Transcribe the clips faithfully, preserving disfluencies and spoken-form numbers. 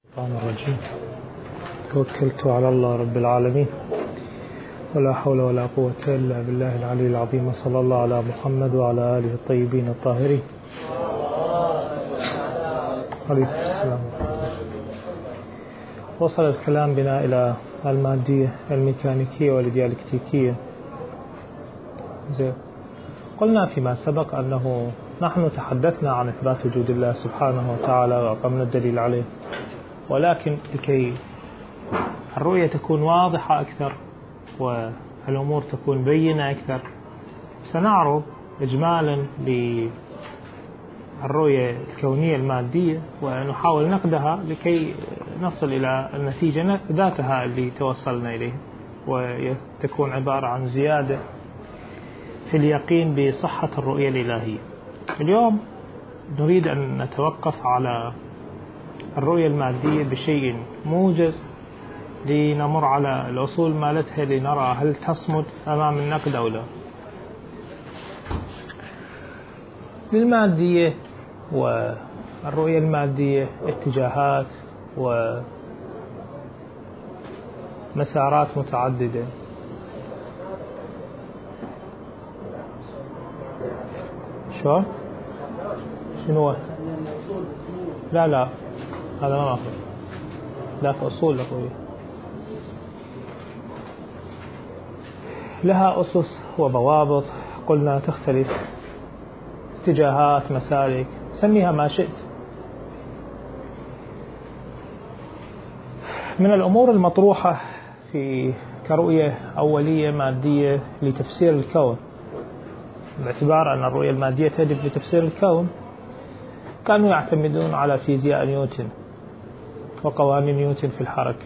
الشيطان الرجيم. توكلت على الله رب العالمين ولا حول ولا قوة إلا بالله العلي العظيم. صلى الله على محمد وعلى آله الطيبين الطاهرين. عليكم السلام. وصل الكلام بنا إلى المادية الميكانيكية والديالكتيكية. زين. قلنا فيما سبق أنه نحن تحدثنا عن إثبات وجود الله سبحانه وتعالى وأقمنا الدليل عليه، ولكن لكي الرؤية تكون واضحة أكثر والأمور تكون بينة أكثر سنعرض إجمالا للرؤية الكونية المادية ونحاول نقدها لكي نصل إلى النتيجة ذاتها اللي توصلنا إليه، وتكون عبارة عن زيادة في اليقين بصحة الرؤية الإلهية. اليوم نريد أن نتوقف على الرؤية المادية بشيء موجز لنمر على الأصول مالتها لنرى هل تصمد أمام النقد أو لا. للمادية والرؤية المادية اتجاهات ومسارات متعددة. شو؟ شنو؟ لا لا هذا ما أخذ. لا في أصول الرؤية لها أسس وضوابط، قلنا تختلف، اتجاهات، مسالك، سميها ما شئت. من الأمور المطروحة في كرؤية أولية مادية لتفسير الكون، باعتبار أن الرؤية المادية تهدف لتفسير الكون، كانوا يعتمدون على فيزياء نيوتن وقوانين نيوتن في الحركة،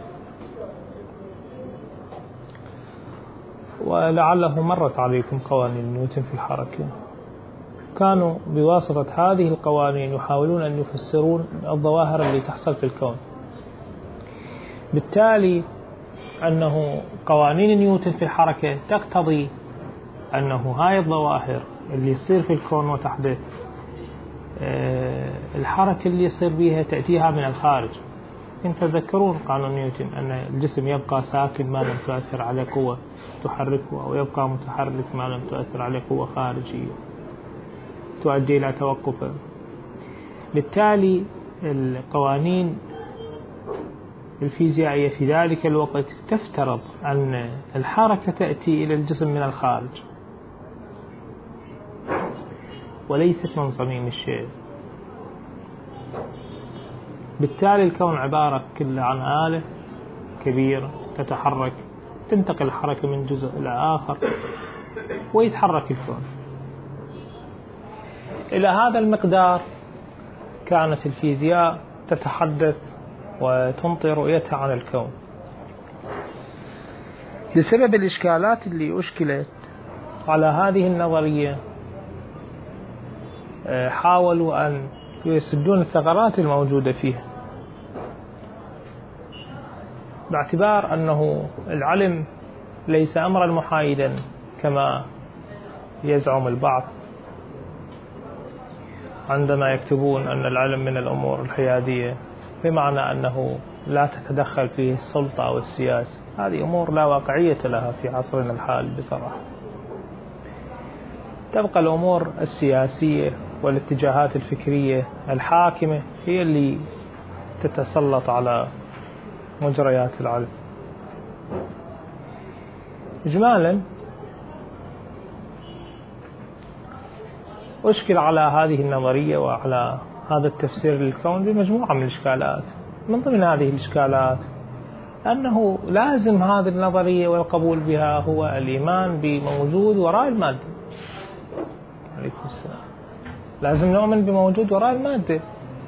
ولعله مرت عليكم قوانين نيوتن في الحركة. كانوا بواسطة هذه القوانين يحاولون أن يفسرون الظواهر اللي تحصل في الكون. بالتالي أنه قوانين نيوتن في الحركة تقتضي أنه هاي الظواهر اللي يصير في الكون وتحدث الحركة اللي يصير بها تأتيها من الخارج. إن تذكرون قانون نيوتن أن الجسم يبقى ساكن ما لم تؤثر على قوة تحركه، أو يبقى متحرك ما لم تؤثر على قوة خارجية تؤدي إلى توقفه. بالتالي القوانين الفيزيائية في ذلك الوقت تفترض أن الحركة تأتي إلى الجسم من الخارج وليست من صميم الشيء. بالتالي الكون عبارة كله عن آلة كبيرة تتحرك، تنتقل الحركة من جزء إلى آخر ويتحرك الكون. إلى هذا المقدار كانت الفيزياء تتحدث وتنطي رؤيتها عن الكون. بسبب الإشكالات اللي أشكلت على هذه النظرية حاولوا أن يسدون الثغرات الموجودة فيها، باعتبار أنه العلم ليس أمرا محايدا كما يزعم البعض عندما يكتبون أن العلم من الأمور الحيادية، بمعنى أنه لا تتدخل فيه السلطة والسياسة. هذه أمور لا واقعية لها في عصرنا الحالي بصراحة. تبقى الأمور السياسية والاتجاهات الفكرية الحاكمة هي اللي تتسلط على مجريات العلم. إجمالا أشكل على هذه النظرية وعلى هذا التفسير للكون بمجموعة من الإشكالات. من ضمن هذه الإشكالات أنه لازم هذه النظرية والقبول بها هو الإيمان بموجود وراء المادة. عليكم السلام. لازم نؤمن بموجود وراء المادة،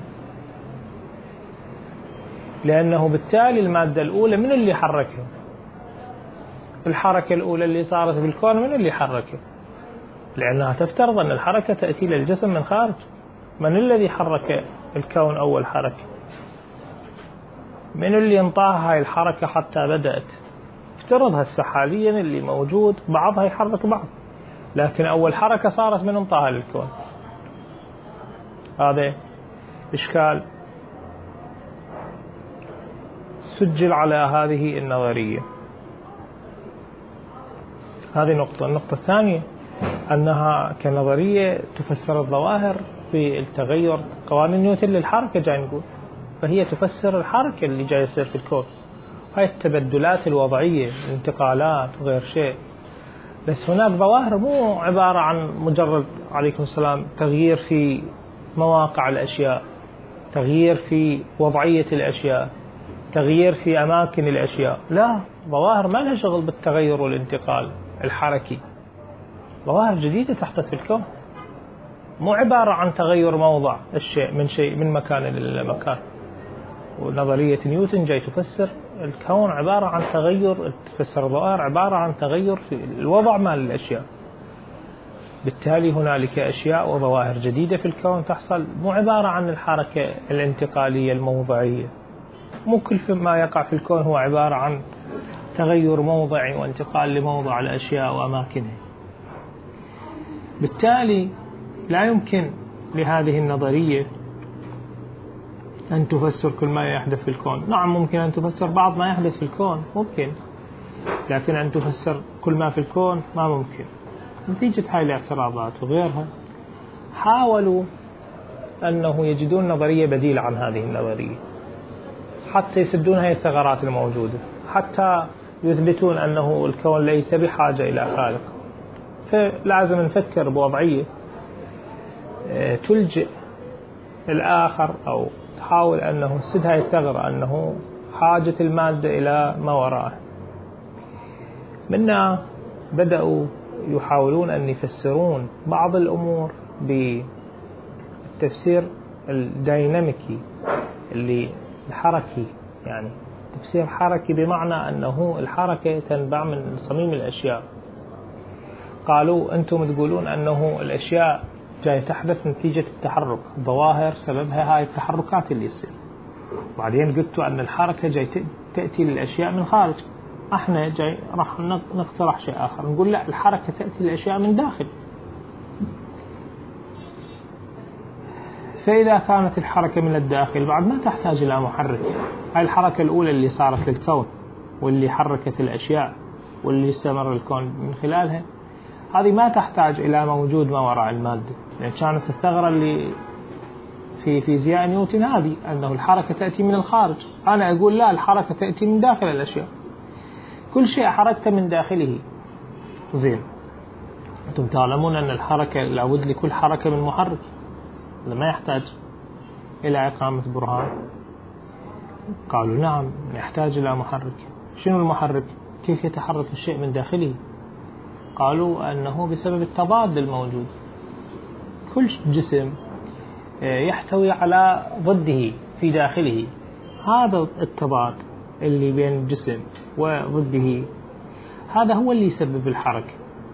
لأنه بالتالي المادة الأولى من اللي حركها؟ الحركة الأولى اللي صارت بالكون من اللي حركها؟ لأنها تفترض أن الحركة تأتي للجسم من خارج. من الذي حرك الكون أول حركة؟ من اللي انطاها هاي الحركة حتى بدأت؟ افترض هسه حاليا اللي موجود بعضها يحرك بعض، لكن أول حركة صارت من انطاها للكون. هذا إشكال. سجل على هذه النظرية. هذه نقطة. النقطة الثانية أنها كنظرية تفسر الظواهر في التغير، قوانين نيوتن للحركة جاي نقول، فهي تفسر الحركة اللي جاي يصير في الكون، هاي التبدلات الوضعية، الانتقالات وغير شيء. بس هناك ظواهر مو عبارة عن مجرد عليكم السلام تغيير في مواقع الأشياء، تغيير في وضعية الأشياء، تغيير في أماكن الأشياء، لا، ظواهر ما لها شغل بالتغير والانتقال الحركي، ظواهر جديدة تحدث في الكون، مو عبارة عن تغير موضع الشيء من شيء من مكان إلى مكان. ونظرية نيوتن جاي تفسر الكون عبارة عن تغير، تفسر الظواهر عبارة عن تغير في الوضع مال الأشياء. بالتالي هنالك أشياء وظواهر جديدة في الكون تحصل، مو عبارة عن الحركة الانتقالية الموضعية، مو كل ما يقع في الكون هو عبارة عن تغير موضعي وانتقال لموضع الأشياء وأماكنها. بالتالي لا يمكن لهذه النظرية أن تفسر كل ما يحدث في الكون. نعم ممكن أن تفسر بعض ما يحدث في الكون، ممكن، لكن أن تفسر كل ما في الكون ما ممكن. نتيجة هاي الاعتراضات وغيرها حاولوا أنه يجدون نظرية بديلة عن هذه النظرية حتى يسدون هاي الثغرات الموجودة، حتى يثبتون أنه الكون ليس بحاجة إلى خالق. فلازم نفكر بوضعية تلجئ الآخر أو تحاول أنه تسد هاي الثغرة، أنه حاجة المادة إلى ما وراءه. منا بدأوا يحاولون أن يفسرون بعض الأمور بالتفسير الديناميكي اللي الحركي، يعني تفسير حركي بمعنى أنه الحركة تنبع من صميم الأشياء. قالوا أنتم تقولون أنه الأشياء جاي تحدث نتيجة التحرك، ظواهر سببها هاي التحركات اللي يصير. وبعدين قلتوا أن الحركة جاي تأتي للأشياء من خارج، احنا جاي راح نقترح شيء آخر، نقول لا، الحركة تأتي للأشياء من داخل. فإذا كانت الحركة من الداخل بعد ما تحتاج إلى محرك. هاي الحركة الأولى اللي صارت للكون واللي حركت الأشياء واللي استمر الكون من خلالها، هذه ما تحتاج إلى موجود ما وراء المادة. يعني كانت الثغرة اللي في فيزياء نيوتن هذه، أنه الحركة تأتي من الخارج. أنا أقول لا، الحركة تأتي من داخل الأشياء، كل شيء حركته من داخله. زين، أنتم تعلمون أن الحركة لابد لكل حركة من محرك، ما يحتاج إلى إقامة برهان. قالوا نعم يحتاج إلى محرك. شنو المحرك؟ كيف يتحرك الشيء من داخله؟ قالوا أنه بسبب التضاد الموجود. كل جسم يحتوي على ضده في داخله، هذا التضاد اللي بين الجسم وضده هذا هو اللي يسبب الحركة.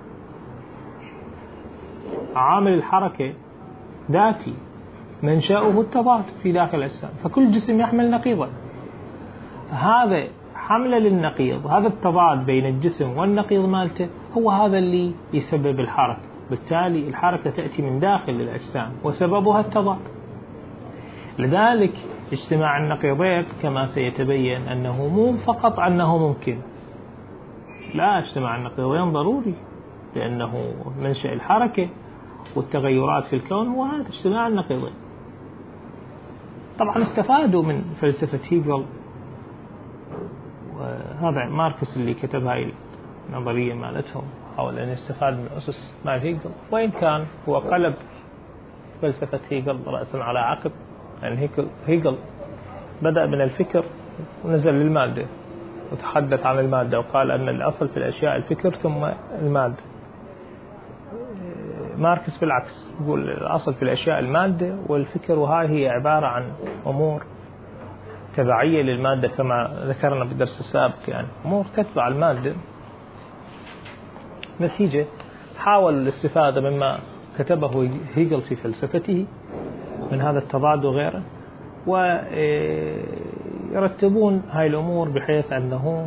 عامل الحركة ذاتي منشأه التضاد في داخل الأجسام، فكل جسم يحمل نقيضا. هذا حمله للنقيض، هذا التضاد بين الجسم والنقيض مالته هو هذا اللي يسبب الحركة. بالتالي الحركة تأتي من داخل الأجسام وسببها التضاد. لذلك اجتماع النقيضين كما سيتبين أنه مو فقط أنه ممكن، لا، اجتماع النقيضين ضروري، لأنه منشأ الحركة والتغيرات في الكون هو هذا اجتماع النقيضين. طبعا استفادوا من فلسفة هيجل، وهذا ماركس اللي كتب هاي النظرية مالتهم، حاول أن يستفاد من أسس مال هيجل، وإن كان هو قلب فلسفة هيجل رأسا على عقب. يعني هيجل بدأ من الفكر ونزل للمادة وتحدث عن المادة، وقال أن الأصل في الأشياء الفكر ثم المادة. ماركس بالعكس يقول الأصل في الأشياء المادة والفكر، وهاي هي عبارة عن أمور تبعية للمادة كما ذكرنا بالدرس السابق، يعني أمور تتبع المادة. نتيجة حاول الاستفادة مما كتبه هيجل في فلسفته من هذا التضاد وغيره، ويرتبون هاي الأمور بحيث أنه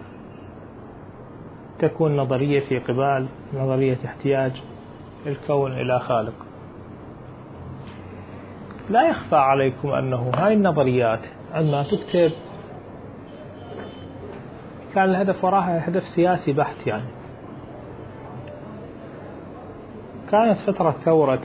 تكون نظرية في قبال نظرية احتياج الكون إلى خالق. لا يخفى عليكم أنه هاي النظريات عندما تكتب كان الهدف وراها هدف سياسي بحت. يعني كانت فترة ثورة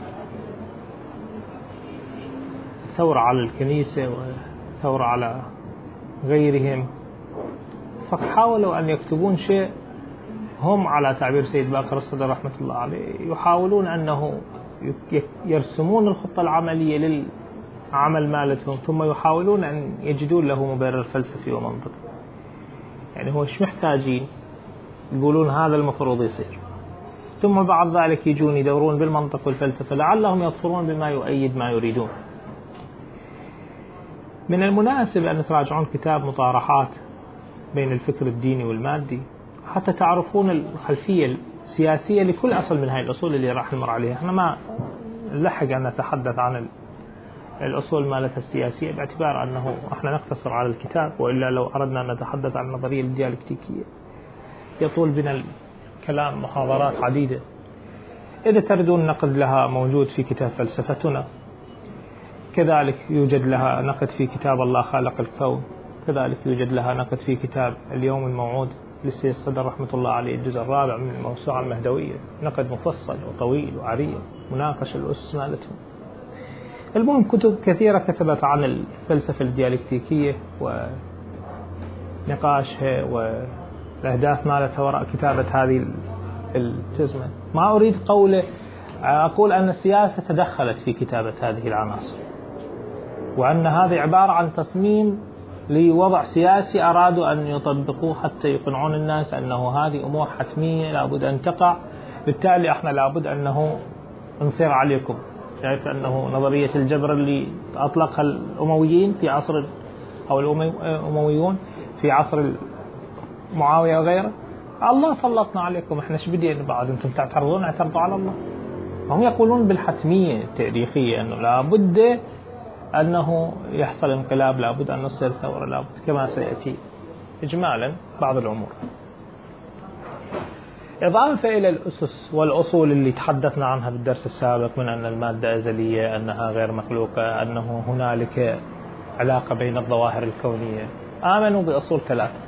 ثورة على الكنيسة وثورة على غيرهم، فحاولوا أن يكتبون شيء هم على تعبير سيد باقر الصدر رحمة الله عليه يحاولون أنه يرسمون الخطة العملية للعمل مالتهم، ثم يحاولون أن يجدون له مبرر فلسفي ومنطقي. يعني هو مش محتاجين يقولون هذا المفروض يصير، ثم بعد ذلك يجون يدورون بالمنطق والفلسفة لعلهم يظفرون بما يؤيد ما يريدون. من المناسب أن تراجعون كتاب مطارحات بين الفكر الديني والمادي حتى تعرفون الخلفية السياسية لكل أصل من هاي الأصول اللي راح نمر عليها. احنا ما نلحق أن نتحدث عن الأصول مالتها السياسية باعتبار أنه احنا نقتصر على الكتاب، وإلا لو أردنا أن نتحدث عن النظرية الديالكتيكية يطول بنا الكلام محاضرات عديدة. إذا تردون نقد لها موجود في كتاب فلسفتنا، كذلك يوجد لها نقد في كتاب الله خالق الكون، كذلك يوجد لها نقد في كتاب اليوم الموعود للسيد الصدر رحمة الله عليه الجزء الرابع من الموسوعة المهدوية، نقد مفصل وطويل وعريض مناقش الأسس مالتهم. المهم كتب كثيرة كتبت عن الفلسفة الديالكتيكية ونقاشها والأهداف مالتها وراء كتابة هذه الجزمة. ما أريد قوله أقول أن السياسة تدخلت في كتابة هذه العناصر، وأن هذه عبارة عن تصميم لوضع سياسي أرادوا أن يطبقوه حتى يقنعون الناس أنه هذه أمور حتمية لابد أن تقع، بالتالي احنا لابد أنه نصير عليكم. شايف أنه نظرية الجبر اللي أطلقها الأمويين في عصر أو الأمويون في عصر معاوية وغيره، الله سلطنا عليكم، احنا ايش بدينا بعد انتم تعترضون اعترضوا على الله. هم يقولون بالحتمية التاريخية أنه لابد أنه يحصل انقلاب، لابد أن تصير ثورة، لابد كما سيأتي إجمالا بعض الأمور. إضافة إلى الأسس والأصول اللي تحدثنا عنها بالدرس السابق من أن المادة أزلية، أنها غير مخلوقة، أنه هنالك علاقة بين الظواهر الكونية، آمنوا بأصول ثلاثة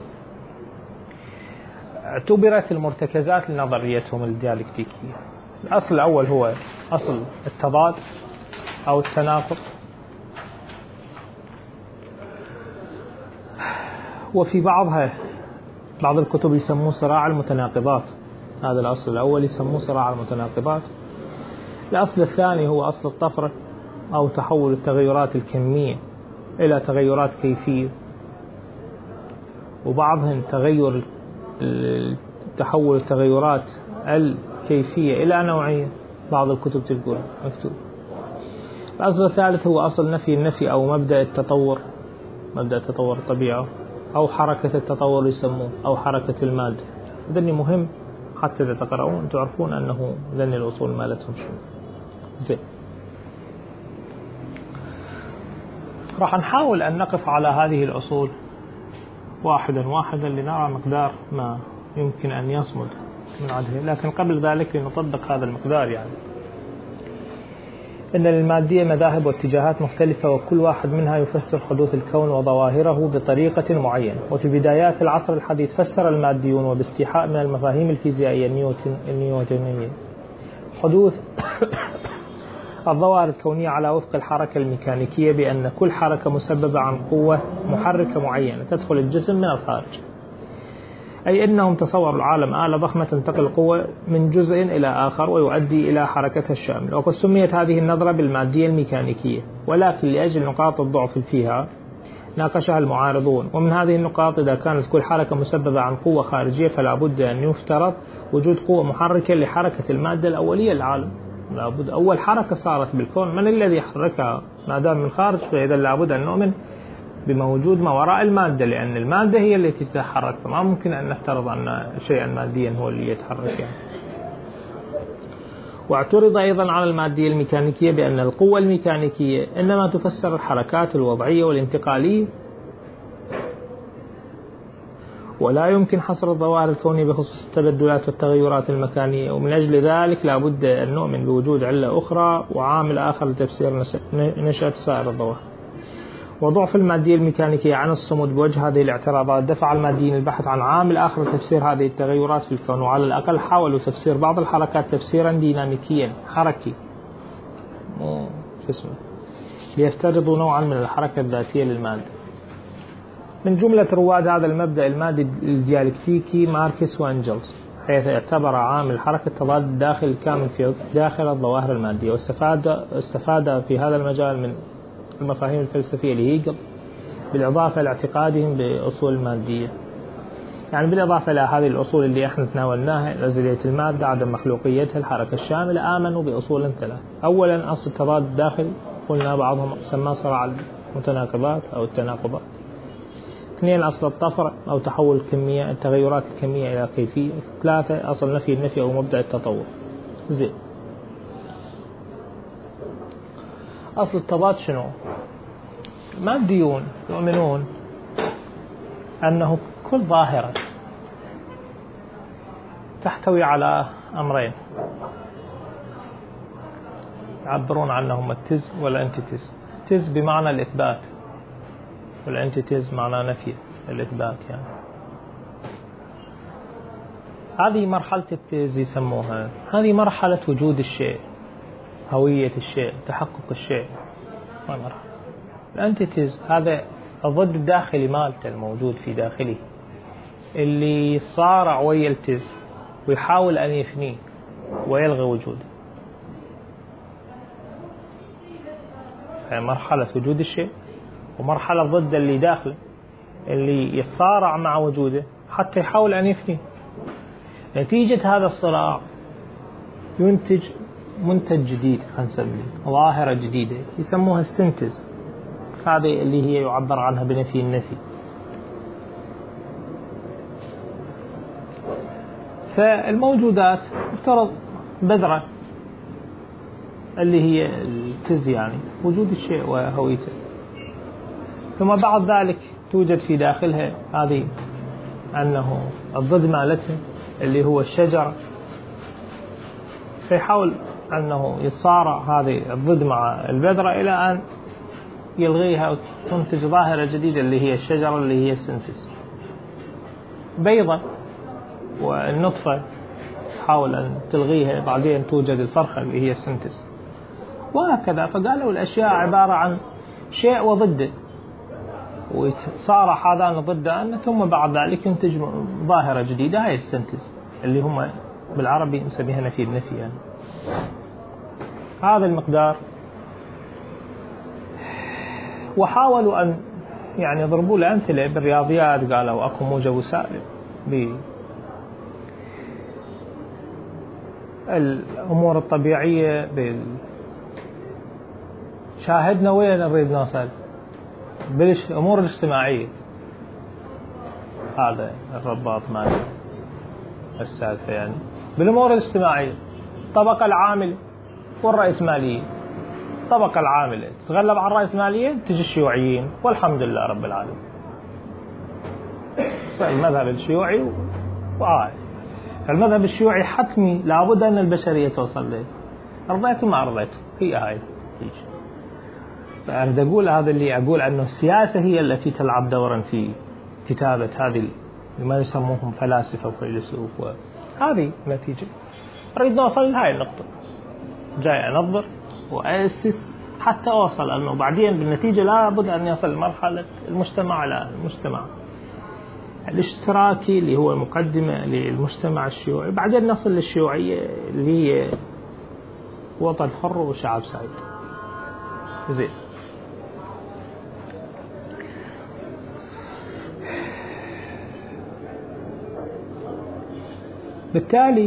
اعتبرت المرتكزات لنظريتهم الديالكتيكية. الأصل الأول هو أصل التضاد أو التناقض، وفي بعضها بعض الكتب يسموه صراع المتناقضات. هذا الأصل الأول يسموه صراع المتناقضات. الأصل الثاني هو أصل الطفرة أو تحول التغيرات الكمية إلى تغيرات كيفية، وبعضهم تغير تحول التغيرات الكيفية إلى نوعية، بعض الكتب تقول مكتوب. الأصل الثالث هو أصل نفي النفي أو مبدأ التطور، مبدأ تطور الطبيعة أو حركة التطور يسموه، أو حركة المادة. ذني مهم حتى إذا تقرؤون تعرفون أنه ذني الأصول مالتهم شو. زين، راح نحاول أن نقف على هذه الأصول واحدا واحدا لنرى مقدار ما يمكن أن يصمد من عدها، لكن قبل ذلك لنطبق هذا المقدار. يعني إن للمادية مذاهب واتجاهات مختلفة، وكل واحد منها يفسر حدوث الكون وظواهره بطريقة معينة. وفي بدايات العصر الحديث فسر الماديون وباستيحاء من المفاهيم الفيزيائية النيوتن النيوتنية حدوث الظواهر الكونية على وفق الحركة الميكانيكية، بأن كل حركة مسببة عن قوة محركة معينة تدخل الجسم من الخارج، أي أنهم تصوروا العالم آلة ضخمة تنتقل قوة من جزء إلى آخر ويؤدي إلى حركتها الشاملة. وقد سميت هذه النظرة بالمادية الميكانيكية، ولكن لأجل نقاط الضعف فيها ناقشها المعارضون. ومن هذه النقاط إذا كانت كل حركة مسببة عن قوة خارجية فلا بد أن يفترض وجود قوة محركة لحركة المادة الأولية للعالم. لابد أول حركة صارت بالكون من الذي حركها؟ ما دام من خارج فإذا لابد أن نؤمن بموجود ما وراء المادة، لأن المادة هي التي تتحرك، فما ممكن أن نفترض أن شيئا ماديا هو اللي يتحرك يعني. واعترض أيضا على المادية الميكانيكية بأن القوة الميكانيكية إنما تفسر الحركات الوضعية والانتقالية، ولا يمكن حصر الظواهر الكونية بخصوص التبدلات والتغيرات المكانية. ومن أجل ذلك لابد أن نؤمن بوجود علة أخرى وعامل آخر لتفسير نشأة سائر الظواهر. وضعف المادية الميكانيكية عن الصمود بوجه هذه الاعتراضات دفع الماديين البحث عن عامل آخر لتفسير هذه التغيرات في الكون، وعلى الأقل حاولوا تفسير بعض الحركات تفسيرا ديناميكيا حركي مو اسمه ليفترضوا نوعا من الحركة الذاتية للمادة. من جملة رواد هذا المبدأ المادي الديالكتيكي ماركس وأنجلز، حيث اعتبر عامل حركة تضاد الداخل الكامل في داخل الظواهر المادية، واستفاد استفاد في هذا المجال من المفاهيم الفلسفية لهيجل، بالإضافة لاعتقادهم بأصول المادية. يعني بالإضافة إلى هذه الأصول اللي احنا تناولناها، نزلية المادة، عدم مخلوقيتها، الحركة الشاملة، آمنوا بأصول ثلاث. أولا أصل التضاد الداخل، قلنا بعضهم سماه صراع المتناقضات أو التناقضات. اثنين أصل الطفرة أو تحول الكمية، التغيرات الكمية إلى كيفية. ثلاثة أصل نفي النفي أو مبدأ التطور. زين، أصل التضاد شنو؟ الماديون يؤمنون أنه كل ظاهرة تحتوي على أمرين يعبرون عنهم التز والانتيتز. تز بمعنى الإثبات، والانتيتز معنى نفي الإثبات. يعني هذه مرحلة التز يسموها، هذه مرحلة وجود الشيء، هوية الشيء، تحقق الشيء. ما مرحلة الانتيتز هذا الضد الداخلي مالته الموجود في داخله، اللي صارع ويا التز ويحاول أن يفنيه ويلغي وجوده. مرحلة وجود الشيء، ومرحلة ضد اللي داخله اللي يتصارع مع وجوده حتى يحاول أن يفنيه. نتيجة هذا الصراع ينتج منتج جديد، خلينا نسميه ظاهرة جديدة يسموها السنتز، هذه اللي هي يعبر عنها بنفي النفي. فالموجودات افترض بذرة اللي هي التز، يعني وجود الشيء وهويته، ثم بعد ذلك توجد في داخلها هذه أنه الضد مالته اللي هو الشجرة، فيحاول أنه يصارع هذه الضد مع البذرة إلى أن يلغيها وتنتج ظاهرة جديدة اللي هي الشجرة اللي هي السنتز. بيضة والنطفة تحاول أن تلغيها، بعدين توجد الفرخة اللي هي السنتز، وهكذا. فقالوا الأشياء عبارة عن شيء وضده، وصار هذان ضدان، ثم بعد ذلك ينتج ظاهرة جديدة هي السنتز اللي هم بالعربي نسميها نفي النفي. يعني هذا المقدار. وحاولوا أن يعني يضربوا له أمثلة بالرياضيات، قالوا أكو موجب وسالب بالأمور الطبيعية، بال شاهدنا وين نريد نوصل بالأمور الاجتماعية. هذا الرباط مال السالفة. يعني بالأمور الاجتماعية الطبقة العاملة والرأسمالية. الطبقة العاملة تتغلب على الرأسمالية، تجي الشيوعيين والحمد لله رب العالمين. فالمذهب الشيوعي وآه المذهب الشيوعي حتمي لابد أن البشرية توصل له، رضيت ما رضيت، هي هاي هيك. فأريد أقول هذا اللي أقول أنه السياسة هي التي تلعب دورا في كتابة هذه ما يسموهم فلاسفة وفيلسوف، وهذه نتيجة. أريد نوصل لهاي النقطة، جاي أنظر وأسس حتى أوصل أنه بعدين بالنتيجة لا بد أن يصل مرحلة المجتمع على المجتمع الاشتراكي اللي هو مقدمة للمجتمع الشيوعي، بعدين نصل للشيوعية اللي هي وطن حر وشعب سعيد. زين، بالتالي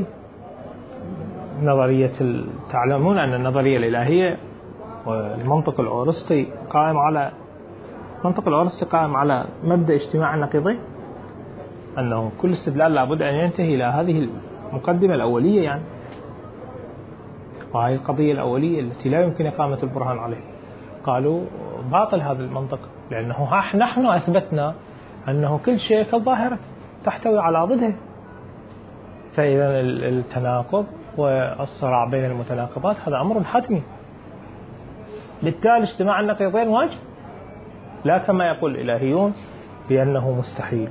نظرية تعلمون أن النظرية الإلهية والمنطق الأورسطي قائم على منطق الأورسطي قائم على مبدأ اجتماع النقيضين، أنه كل استدلال لابد أن ينتهي إلى هذه المقدمة الأولية. يعني وهي القضية الأولية التي لا يمكن إقامة البرهان عليه. قالوا باطل هذا المنطق، لأنه نحن أثبتنا أنه كل شيء كالظاهرة تحتوي على ضدها. فإذا التناقض والصراع بين المتناقضات هذا أمر حتمي، بالتالي اجتماع النقيضين واجب. لا كما يقول الإلهيون بأنه مستحيل.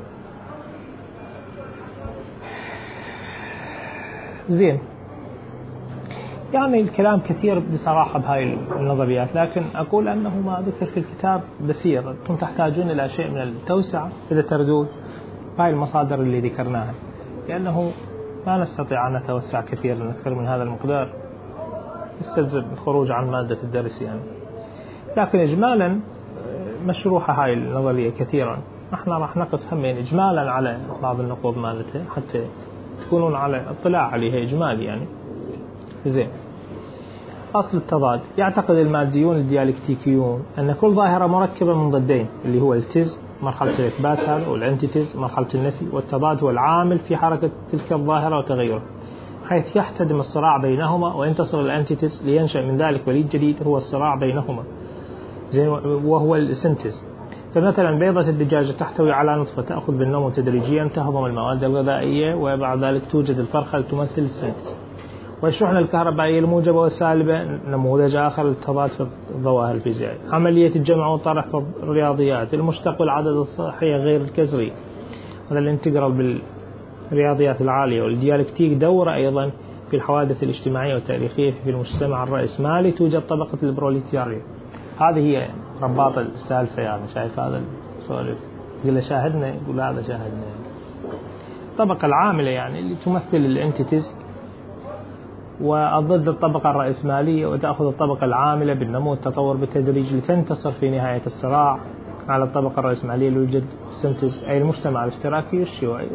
زين، يعني الكلام كثير بصراحة بهاي النظريات، لكن أقول أنه ما ذكر في الكتاب بسيط. أنتم تحتاجون إلى شيء من التوسعة إذا تردون هاي المصادر اللي ذكرناها، لأنه ما نستطيع أن نتوسع كثيرا أكثر من هذا المقدار، يستلزم الخروج عن مادة الدرس يعني. لكن إجمالا مشروحة هاي النظرية كثيرا. احنا راح نقف همين إجمالا على بعض النقوض مالتها حتى تكونون على اطلاع عليها إجمالي يعني. زين، أصل التضاد. يعتقد الماديون الديالكتيكيون أن كل ظاهرة مركبة من ضدين، اللي هو التز مرحلة الإثبات هذا، والأنتيتز مرحلة النفي، والتضاد هو العامل في حركة تلك الظاهرة وتغيرها، حيث يحتدم الصراع بينهما وينتصر الأنتيتز لينشأ من ذلك وليد جديد هو الصراع بينهما، زين، وهو السنتز. فمثلا بيضة الدجاجة تحتوي على نطفة تأخذ بالنمو تدريجيا، تهضم المواد الغذائية، وبعد ذلك توجد الفرخة تمثل السنتز. والشحنة الكهربائية الموجبة والسالبة نموذج آخر للتضاد في الظواهر الفيزيائية. عملية الجمع والطرح في الرياضيات، المشتق والعدد الصحية غير الكسري، هذا الانتجرال بالرياضيات العالية. والديالكتيك دورة أيضا في الحوادث الاجتماعية والتاريخية. في المجتمع الرأسمالي توجد طبقة البروليتاريا. هذه هي رباط السالفة يعني. شايف هذا السؤال؟ يقول شاهدنا، يقول هذا شاهدنا. الطبقة العاملة يعني اللي تمثل الانتيتيز، وضد الطبقة الرأسمالية، وتأخذ الطبقة العاملة بالنمو والتطور بالتدريج لتنتصر في نهاية الصراع على الطبقة الرأسمالية لوجد السنتز أي المجتمع الاشتراكي والشيوعي.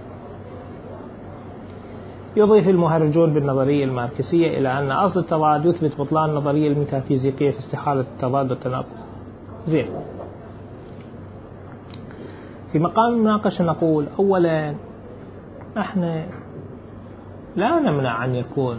يضيف المهرجون بالنظرية الماركسية إلى أن أصل التضاد يثبت بطلان النظرية الميتافيزيقية في استحالة التضاد والتناقض. زين، في مقام المناقشة نقول أولا احنا لا نمنع أن يكون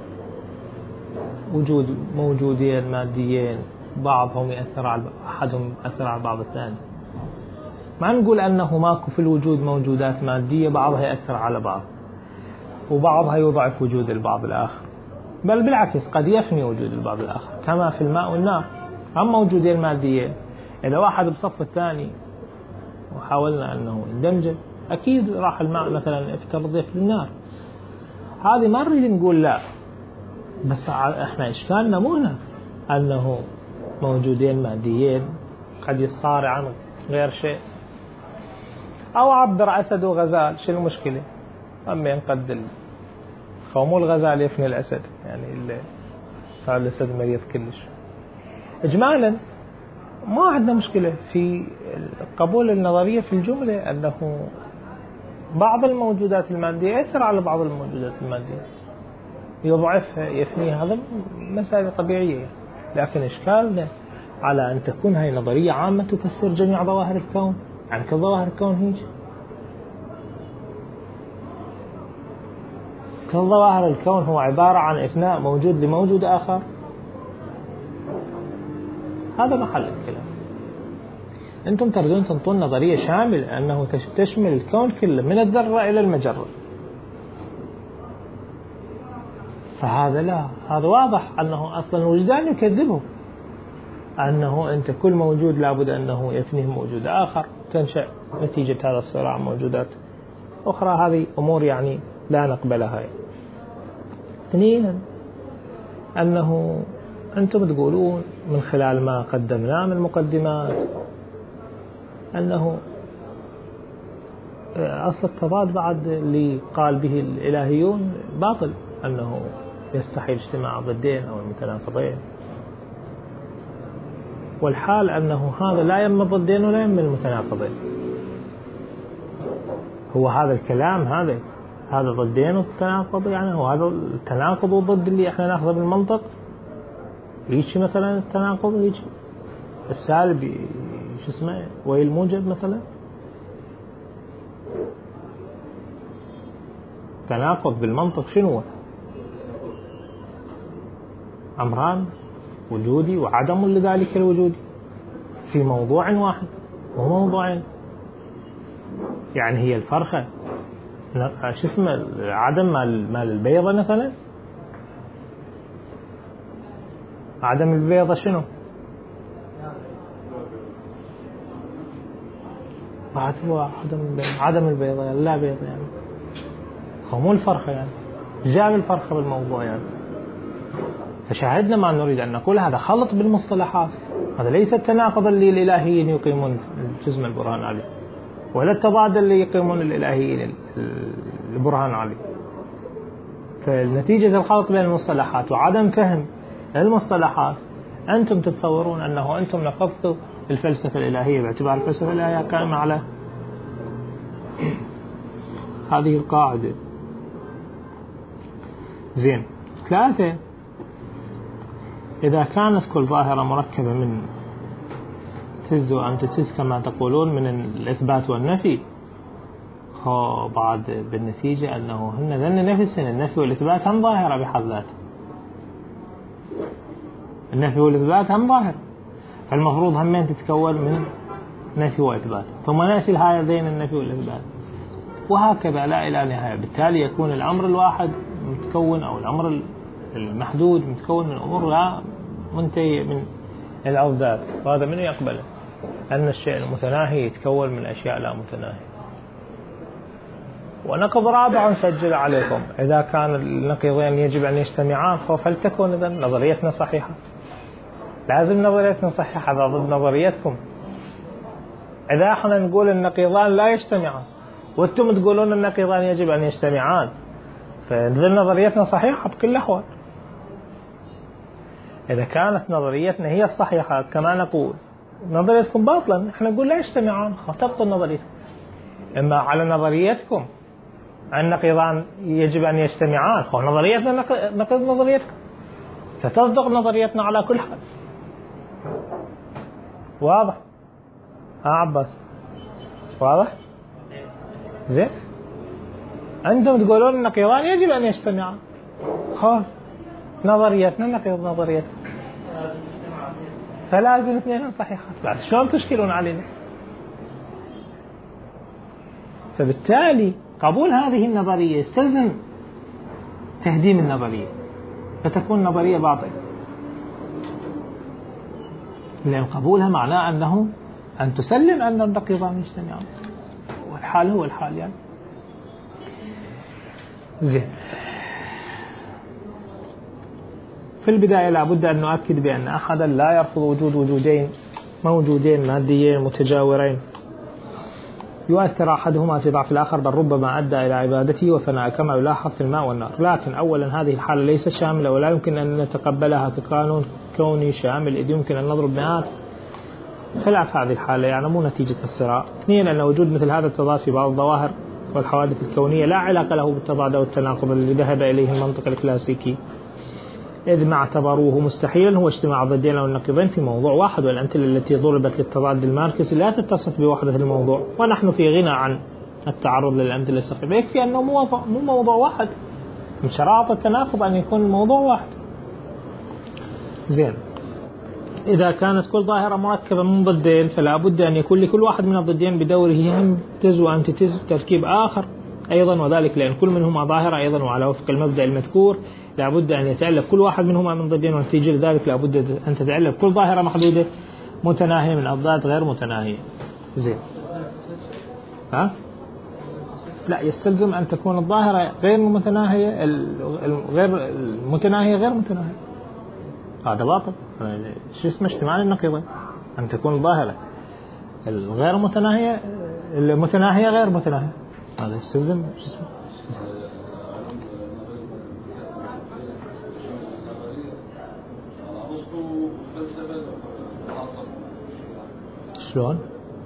وجود موجودين ماديين بعضهم يأثر على أحدهم يأثر على بعض الثاني. ما نقول أنه ماكو في الوجود موجودات مادية بعضها يأثر على بعض وبعضها يضعف وجود البعض الآخر، بل بالعكس قد يفني وجود البعض الآخر، كما في الماء والنار. أما موجودين ماديين إذا واحد بصف الثاني وحاولنا أنه ندمجه أكيد راح الماء مثلا افترض يفني النار. هذه ما نريد نقول لا، بس احنا اشكالنا مو هنا انه موجودين ماديين قد يصارع عن غير شيء، او عبر اسد وغزال، شنو المشكله؟ اما ينقد خومو الغزال يفني الاسد، يعني اللي صار الاسد مريض كلش. اجمالا ما عندنا مشكله في قبول النظريه في الجمله انه بعض الموجودات المادية يأثر على بعض الموجودات المادية، يضعفها يفنيها، هذا مسألة طبيعية. لكن إشكالنا على أن تكون هاي نظرية عامة تفسر جميع ظواهر الكون، عن كل ظواهر الكون هيك. كل ظواهر الكون هو عبارة عن إفناء موجود لموجود آخر، هذا محل الكلام. أنتم تريدون تنطون نظرية شاملة أنه تشمل الكون كله من الذرة إلى المجرة، فهذا لا، هذا واضح أنه أصلا وجدان يكذبه، أنه أنت كل موجود لابد أنه يفنيه موجود آخر، تنشأ نتيجة هذا الصراع موجودات أخرى. هذه أمور يعني لا نقبلها. اثنين، أنه أنتم تقولون من خلال ما قدمناه من مقدمات أنه أصل التضاد بعد اللي قال به الإلهيون باطل، أنه يستحيل اجتماع ضدين أو المتناقضين، والحال أنه هذا لا يم الضدين ولا يم المتناقضين. هو هذا الكلام هذا هذا ضدين والتناقض، يعني هو هذا التناقض والضد اللي احنا ناخذه بالمنطق. يجي مثلا التناقض يجي السالب شو اسمه وهي الموجب مثلا، تناقض بالمنطق شنو؟ أمران، وجودي وعدم لذلك الوجود في موضوع واحد وهو موضوعين. يعني هي الفرخة شو اسمه عدم مال مال البيضة مثلا، عدم البيضة شنو؟ بعد هو عدم عدم البيضة لا بيضة يعني هو مو الفرخة يعني جاب الفرخة بالموضوع يعني. فشاهدنا ما نريد أن نقول هذا خلط بالمصطلحات، هذا ليس التناقض اللي الإلهيين يقيمون الجزم البرهان عليه، ولا التضاد اللي يقيمون الإلهيين البرهان عليه. فالنتيجة الخلط بين المصطلحات وعدم فهم المصطلحات أنتم تتصورون أنه أنتم نقضتوا الفلسفة الإلهية، باعتبار الفلسفة الإلهية قائمة على هذه القاعدة. زين. ثلاثة، إذا كانت كل ظاهرة مركبة من تز وأنتتز كما تقولون من الإثبات والنفي، هو بعد بالنتيجة أنه هن ذن نفسهم النفي والإثبات هم ظاهرة بحد ذاته، النفي والإثبات هم ظاهر، فالمفروض همين تتكون من نفي وإثبات، ثم نأتي هذين النفي والإثبات، وهكذا لا إلى نهاية. بالتالي يكون الأمر الواحد متكون أو الأمر المحدود متكون من أمور لا منتهي من العوذات، وهذا من يقبله أن الشيء المتناهي يتكون من أشياء لا متناهية. ونقض رابع نسجل عليكم، إذا كان النقيضين يجب أن يجتمعان فلتكن إذن نظريتنا صحيحة، لازم نظريتنا صحيحة ضد نظريتكم. إذا احنا نقول النقيضان لا يجتمعان وانتم تقولون النقيضان يجب أن يجتمعان، فإذن نظريتنا صحيحة بكل الأحوال. إذا كانت نظريتنا هي الصحيحة كما نقول نظريتكم باطلا، احنا نقول لا يجتمعان، تبطل نظريتكم. إما على نظريتكم النقيضان يجب أن يجتمعان، هو نظريتنا نقيض نظريتكم، فتصدق نظريتنا على كل حال. واضح؟ ها عباس واضح؟ زين. أنتم تقولون النقيضان يجب أن يجتمعان، هو نظريتنا نقيض نظريتكم، فلازم اثنين صحيحات، بعد شلون تشكلون علينا؟ فبالتالي قبول هذه النظرية يستلزم تهديم النظرية، فتكون نظرية باطلة، لأن قبولها معناه أنه أن تسلم أن النقيضان يجتمعان، والحال هو الحال يعني. زين. في البداية لابد أن نؤكد بأن أحدا لا يرفض وجود وجودين موجودين ماديين متجاورين يؤثر أحدهما في ضعف الآخر، بل ربما أدى إلى عبادته وفناء كما يلاحظ في الماء والنار. لكن أولا هذه الحالة ليست شاملة ولا يمكن أن نتقبلها كقانون كوني شامل، إذ يمكن أن نضرب مئات خلاف هذه الحالة يعني مو نتيجة الصراع. اثنين، أن وجود مثل هذا التضاد في بعض الظواهر والحوادث الكونية لا علاقة له بالتضاد أو التناقض اللي ذهب إليه المنطق الكلاسيكي، إذ ما اعتبروه مستحيلا هو اجتماع الضدين أو النقيضين في موضوع واحد، والأمثلة التي ضربت للتضاد الماركسي لا تتصف بوحدة الموضوع، ونحن في غنى عن التعرض للأمثلة السخيفة، يكفي أنه مو مو موضوع واحد، من شرائط التناقض أن يكون الموضوع واحد. زين. إذا كانت كل ظاهرة مركبة من ضدين فلا بد أن يكون لكل واحد من الضدين بدوره هم تز وأنتتز تركيب آخر أيضا، وذلك لأن كل منهما ظاهرة أيضا، وعلى وفق المبدأ المذكور لا بد أن يتألف كل واحد منهما من ضدين، ونتيجة لذلك لا بد أن تتألف كل ظاهرة محدودة متناهية من أضداد غير متناهية. زين. ها؟ لا، يستلزم أن تكون الظاهرة غير متناهية غير المتناهية غير متناهية، هذا باطل. شو اسمه اجتماع النقيضين؟ أن تكون الظاهرة الغير متناهية المتناهية غير متناهية، هذا يستلزم شو اسمه. شلون؟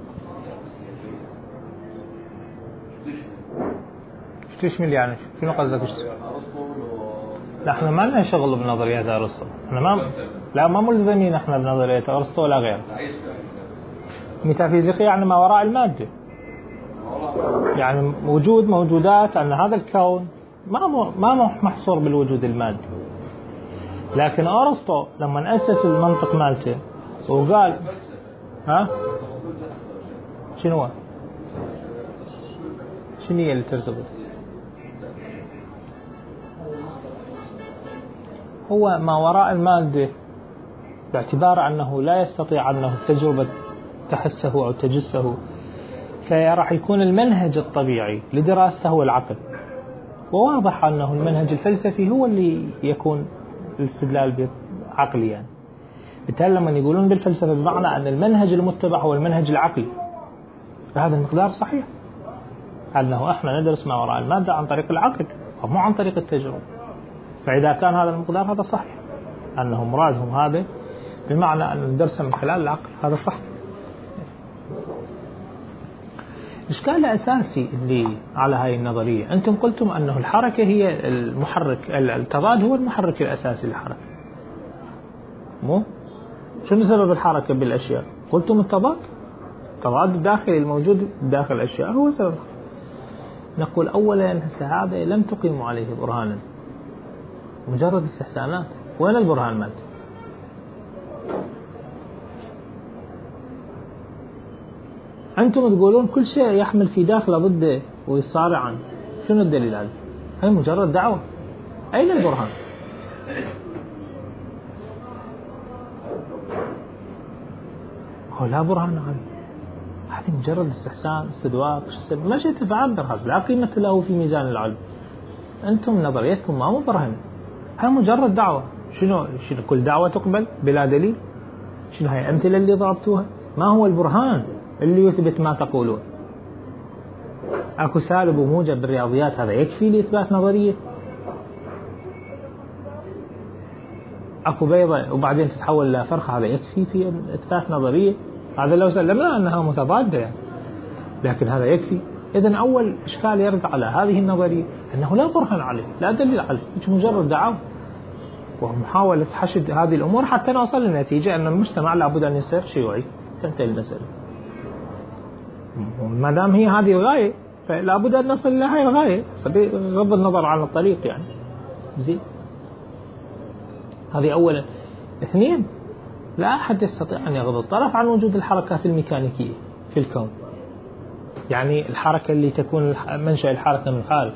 تشمل يعني شنو قصدك؟ لا احنا ما لنا شغل بنظريات ارسطو، احنا ما لا ما ملزمين احنا بنظريات ارسطو ولا غيره. ميتافيزيقيا يعني ما وراء المادة، يعني وجود موجودات، أن هذا الكون ما ما محصور بالوجود المادي. لكن ارسطو لما أسس المنطق مالته وقال ها شنو هو؟ شنو هي اللي ترتبط؟ هو ما وراء المادة، باعتبار أنه لا يستطيع أنه التجربة تحسه أو تجسه فراح يكون المنهج الطبيعي لدراسته هو العقل، وواضح أنه المنهج الفلسفي هو اللي يكون الاستدلال بعقليا يعني. بالتالي لما يقولون بالفلسفة بمعنى أن المنهج المتبع هو المنهج العقلي، فهذا المقدار صحيح، أنه إحنا ندرس ما وراء المادة عن طريق العقل ومو عن طريق التجربة. فإذا كان هذا المقدار هذا صحيح، أنه مرادهم هذا بمعنى أن ندرس من خلال العقل، هذا صح. الإشكال الأساسي اللي على هاي النظرية، أنتم قلتم أنه الحركة هي المحرك، التضاد هو المحرك الأساسي للحركة، مو؟ شنو سبب الحركة بالأشياء؟ قلتم التضاد، التضاد الداخلي الموجود داخل الأشياء هو سبب. نقول أولا هذا لم تقيموا عليه برهانا، مجرد استحسانات. وين البرهان مالته؟ أنتم تقولون كل شيء يحمل في داخله ضده ويصارع عنه، شنو الدليل عليه؟ هي مجرد دعوة، أين البرهان؟ هو لا برهان عليه، هذه مجرد استحسان، استدواق، ما شيء تتعبر، هذا لا قيمة له في ميزان العلم. أنتم نظريتكم ما مبرهنة، هي مجرد دعوة. شنو شنو كل دعوة تقبل بلا دليل؟ شنو هي أمثلة اللي ضربتوها؟ ما هو البرهان اللي يثبت ما تقولون؟ أكو سالب وموجب بالرياضيات، هذا يكفي لإثبات نظرية؟ أكو بيضة وبعدين تتحول إلى فرخة، هذا يكفي في إثبات نظرية؟ هذا لو سلمنا أنها متضادة يعني. لكن هذا يكفي. إذن أول إشكال يرد على هذه النظرية أنه لا برهان عليه، لا دليل عليه، مجرد دعوة ومحاولة حشد هذه الأمور حتى نوصل للنتيجة أن المجتمع لابد أن يصير شيوعي، تنتهي المسألة. ما دام هي هذه الغاية فلا بد أن نصل إلى هذه الغاية بغض النظر عن الطريق يعني. زين، هذه أولا. اثنين، لا أحد يستطيع أن يغض الطرف عن وجود الحركات الميكانيكية في الكون، يعني الحركة اللي تكون منشأ الحركة من الخارج.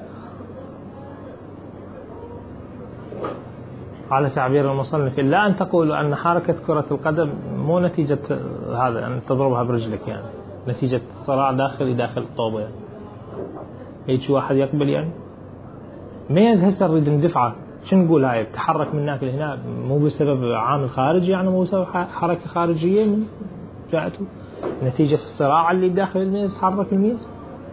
على تعبير المصنف، لا أن تقول أن حركة كرة القدم مو نتيجة هذا أن تضربها برجلك، يعني نتيجة صراع داخلي داخل الطوبة يعني. هيك واحد يقبل يعني؟ ميز هسه نريد ندفعه، شو نقول؟ هاي تحرك من هناك لهنا مو بسبب عامل خارجي، يعني مو بسبب حركة خارجية من جاءته نتيجة الصراع اللي داخل الميز حرك الميز.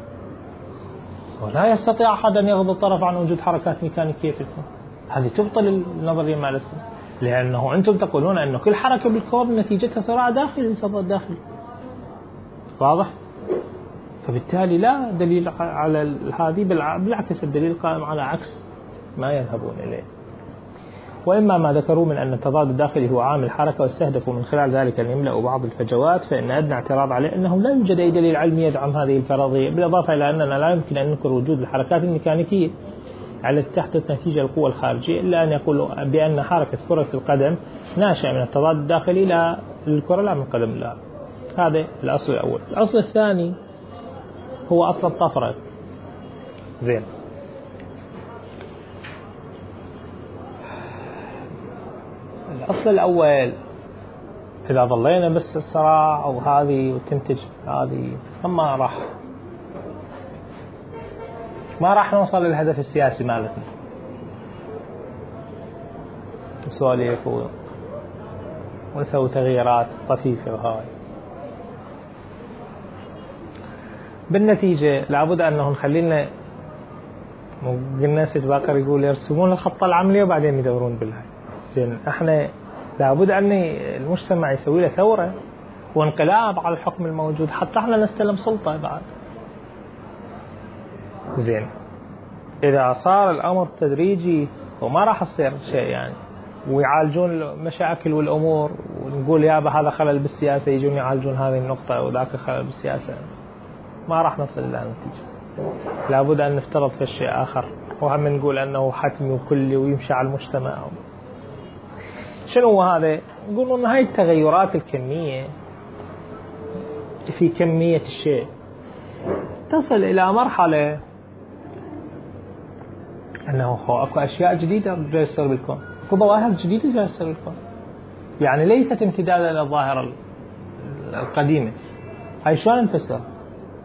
ولا يستطيع أحد أن يغض الطرف عن وجود حركات ميكانيكية في الكون. هذه تبطل النظرية مالتكم، لأنه أنتم تقولون أنه كل حركة بالكون نتيجتها صراع داخلي وتضاد داخلي، واضح؟ فبالتالي لا دليل على هذه، بالعكس الدليل قائم على عكس ما يذهبون إليه. وإما ما ذكروا من أن التضاد الداخلي هو عامل حركة واستهدفوا من خلال ذلك أن يملأوا بعض الفجوات، فإن أدنى اعتراض عليه أنه لا يوجد أي دليل علمي يدعم هذه الفرضية، بالإضافة إلى أننا لا يمكن أن ننكر وجود الحركات الميكانيكية التي تحدث نتيجة القوى الخارجية، إلا أن يقولوا بأن حركة كرة القدم ناشئة من التضاد الداخلي لا للكرة لا من قدم الله. هذا الأصل الأول. الأصل الثاني هو أصل الطفرة. زين، الأصل الأول إذا ظلينا بس الصراع أو هذه وتنتج هذه ما راح ما راح نوصل للهدف السياسي مالتنا. سواليف ونسوي تغييرات طفيفة وهاي. بالنتيجة لابد أنه نخلينا، قلنا سيد باكر يقول يرسمون الخطة العملية وبعدين يدورون بالهاي. زين، احنا لابد أن المجتمع يسوي له ثورة وانقلاب على الحكم الموجود حتى احنا نستلم سلطة بعد. زين، إذا صار الأمر تدريجي وما راح يصير شيء يعني، ويعالجون المشاكل والأمور ونقول يابا هذا خلل بالسياسة، يجون يعالجون هذه النقطة وذاك خلل بالسياسة، ما راح نصل إلى نتيجة. لابد أن نفترض في شيء آخر، وهم نقول أنه حتمي وكلي ويمشي على المجتمع. شنو هذا؟ نقول أن هاي التغيرات الكمية في كمية الشيء تصل إلى مرحلة أنه أكو أشياء جديدة جاي تصير بالكون، أكو ظواهر جديدة جاي تصير بالكون، يعني ليست امتدادا للظاهرة القديمة. هاي شلون نفسر؟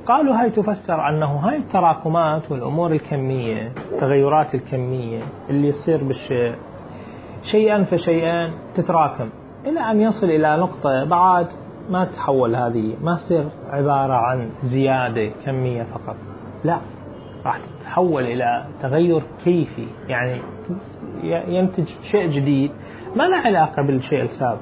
قالوا هاي تفسر أنه هاي التراكمات والأمور الكمية، التغيرات الكمية اللي يصير بالشيء شيئا فشيئا تتراكم إلى أن يصل إلى نقطة بعد ما تتحول، هذه ما تصير عبارة عن زيادة كمية فقط، لا، راح تتحول إلى تغير كيفي، يعني ينتج شيء جديد ما له علاقة بالشيء السابق،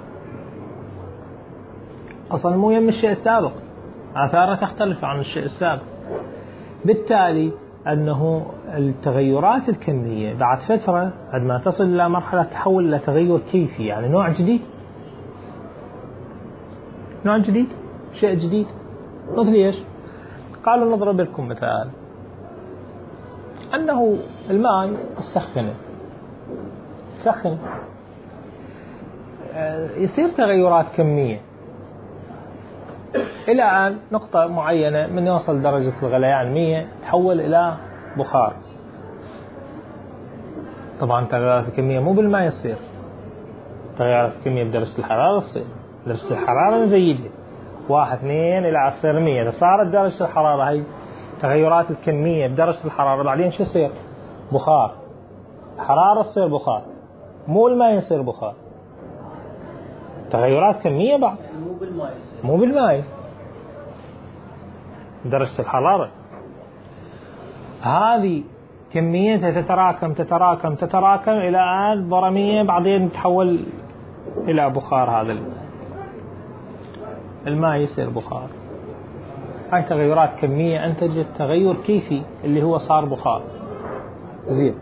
أصلا مو يم الشيء السابق، آثاره تختلف عن الشيء السابق. بالتالي أنه التغيرات الكمية بعد فترة عندما تصل إلى مرحلة تحول إلى تغير كيفي، يعني نوع جديد، نوع جديد، شيء جديد. مثل إيش؟ قالوا نضرب لكم مثال، أنه الماء السخنة سخن يصير تغيرات كمية إلى أن نقطة معينة من يوصل درجة الغليان مية تحول إلى بخار. طبعا تغيرات الكمية مو بالماء يصير، تغيرات الكمية بدرجة الحرارة تصير، درجة الحرارة نزيدها واحد اثنين إلى عصير مية، إذا صارت درجة الحرارة هاي تغيرات الكمية بدرجة الحرارة بعدين شو يصير؟ بخار. حرارة تصير بخار، مو الماء يصير بخار، تغيرات كمية بعد مو بالماء يصير، مو بالماء درجة الحرارة هذه كميتها تتراكم تتراكم تتراكم إلى أن برمية بعدين تحول إلى بخار. هذا الماء يصير بخار. هاي تغيرات كمية أنتجت تغير كيفي اللي هو صار بخار. زين،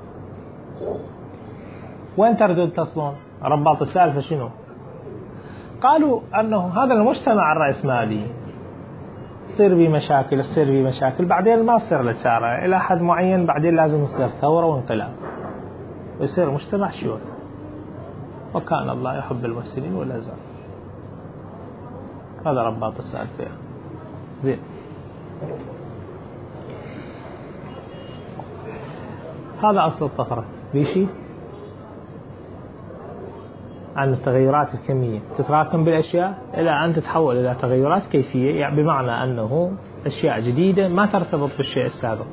وين تردون تصلون؟ رباط السالفة شنو؟ قالوا أنه هذا المجتمع الرأسمالي يصير بيه مشاكل يصير بيه مشاكل بعدين ما تصير له چارة إلى حد معين، بعدين لازم يصير ثورة وانقلاب ويصير مجتمع شيوعي، وكان الله يحب المفسدين ولا زال. هذا رباط السالفة. زين، هذا أصل الطفرة. بيشي عن التغيرات الكمية تتراكم بالأشياء إلى أن تتحول إلى تغيرات كيفية، يعني بمعنى أنه أشياء جديدة ما ترتبط بالشيء السابق.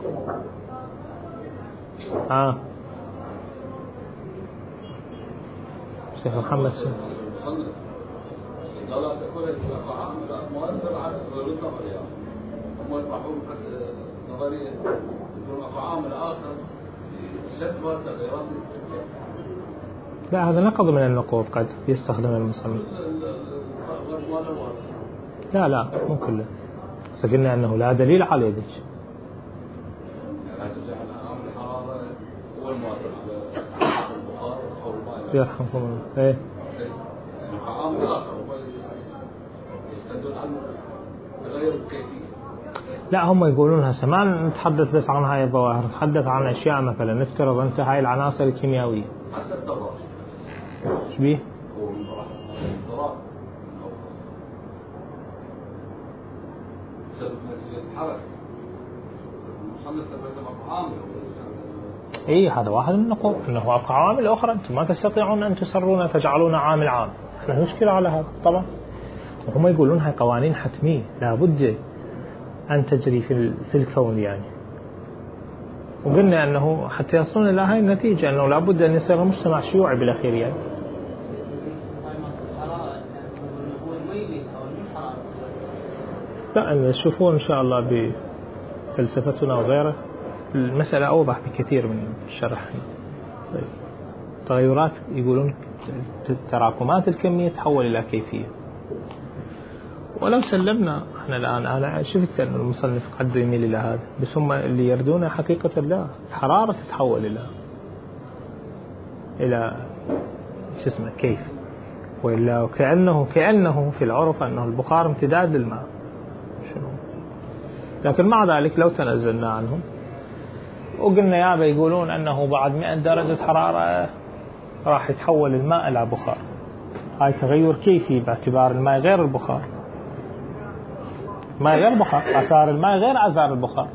آه شيخ محمد سن لا، هذا نقض من النقوض قد يستخدم المصنف. لا لا مو كله، قلنا أنه لا دليل على ذلك. يرحمكم الله. ايه لا، هم يقولون هسه ما نتحدث بس عن هاي الظواهر، نتحدث عن أشياء مثلا نفترض أنت هاي العناصر الكيميائية ايش بيه؟ اي هذا واحد من النقوط، انه اكو عوامل اخرى انتم ما تستطيعون ان تسرون تجعلون عامل عام، احنا مشكلة على هذا طبعا. وهم يقولون هاي قوانين حتمية لابد ان تجري في في الكون يعني. وقلنا انه حتى يصلون الى هاي النتيجة انه لابد ان يصير مجتمع شيوعي بالاخير يعني. لا، تشوفون إن شاء الله بفلسفتنا وغيره المسألة أوضح بكثير من الشرح. تغيرات يقولون تراكمات الكمية تحول إلى كيفية. ولو سلمنا احنا الآن، أنا شفت أن المصنف قد يميل إلى هذا، بس هم اللي يردون حقيقة لا، الحرارة تتحول إلى إلى شو اسمه كيف، وإلا كأنه كأنه في العرف أنه البخار امتداد للماء شنو. لكن مع ذلك لو تنزلنا عنهم وقلنا يابا يقولون أنه بعد مئة درجة حرارة راح يتحول الماء إلى بخار، هاي تغير كيفي باعتبار الماء غير البخار، ماء غير بخار، آثار الماء غير آثار البخار.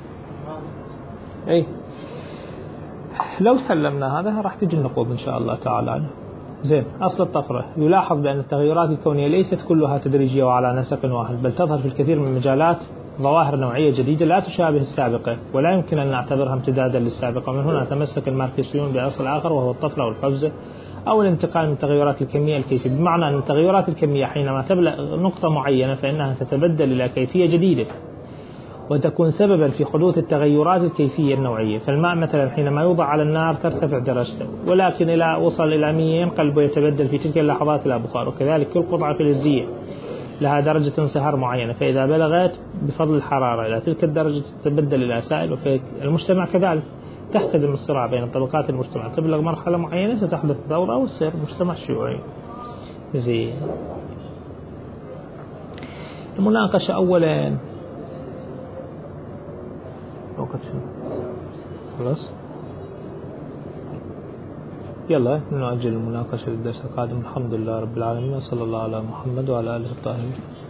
أي لو سلمنا هذا راح تجي النقوض إن شاء الله تعالى. زين، أصل الطفرة يلاحظ بأن التغيرات الكونية ليست كلها تدريجية وعلى نسق واحد، بل تظهر في الكثير من المجالات ظواهر نوعية جديدة لا تشابه السابقة ولا يمكن أن نعتبرها امتدادا للسابقة. ومن هنا تمسك الماركسيون بأصل آخر وهو الطفرة والقفزة أو الانتقال من التغيرات الكمية الكيفية، بمعنى أن التغيرات الكمية حينما تبلغ نقطة معينة فإنها تتبدل إلى كيفية جديدة وتكون سببا في حدوث التغيرات الكيفية النوعية. فالماء مثلا حينما يوضع على النار ترتفع درجته، ولكن إلى وصل إلى مية ينقلب ويتبدل في تلك اللحظات إلى بخار. وكذلك كل قطعة فلزية لها درجة انصهار معينة، فإذا بلغت بفضل الحرارة إلى تلك الدرجة تتبدل إلى سائل. وفي المجتمع كذلك تحتدم الصراع بين طبقات المجتمع، تبلغ مرحلة معينة ستحدث ثورة أو يصير مجتمع شيوعي. زين، المناقشة أولا وقت شنو؟ خلاص يلا نؤجل المناقشة للدرس القادم. الحمد لله رب العالمين، صلى الله على محمد وعلى آله الطاهرين.